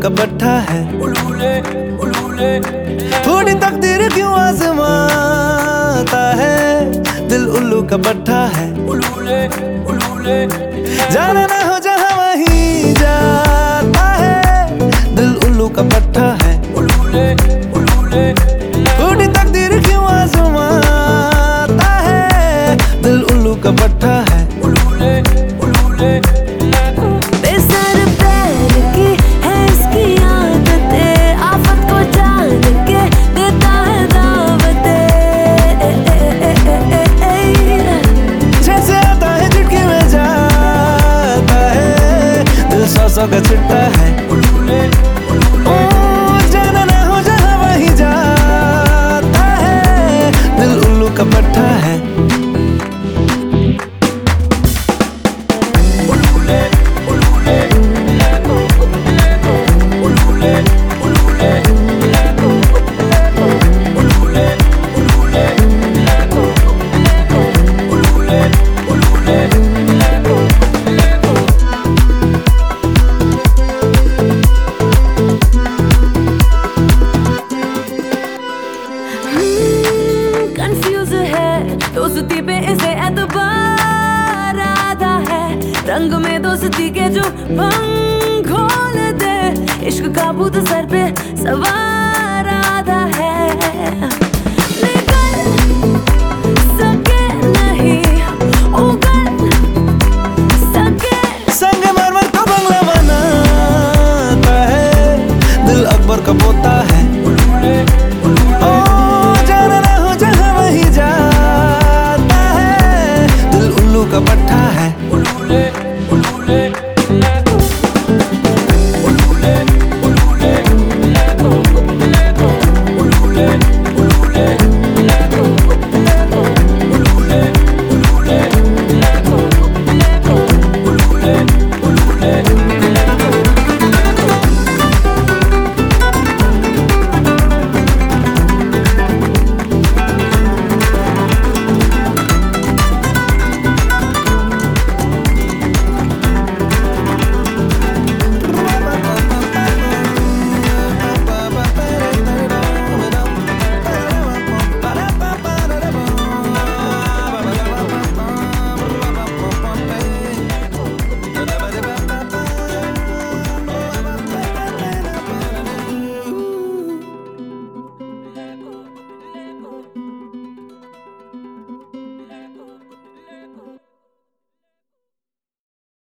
का पट्टा है। उलूले उलूले थोड़ी तकदीर क्यों आजमाता है, दिल उल्लू का पट्टा है। उलूले उलूले जाना ना हो जहाँ वहीं जाता है, दिल उल्लू का पट्टा है। उलूले उलूले थोड़ी तकदीर क्यों आजमाता है, दिल उल्लू का पट्टा है। उलूले उलूले बेसर पैर की है इसकी आदतें, आफत को जान के देता है दावतें। जैसे आता है झटके में जाता है, दिल सौ का चिट्टा है। उलूले ओ जाना ना हो जहाँ वहीं जाता है, दिल उल्लू का पट्टा है। उलूले उलूले उलूले उलूले उलूले उलूले उलूले कंफ्यूज है दोस्ती पे इसे एतबार आधा है, रंग में दोस्ती के जो भंग खोल दे, इश्क का भूत सर पे सवार आधा है।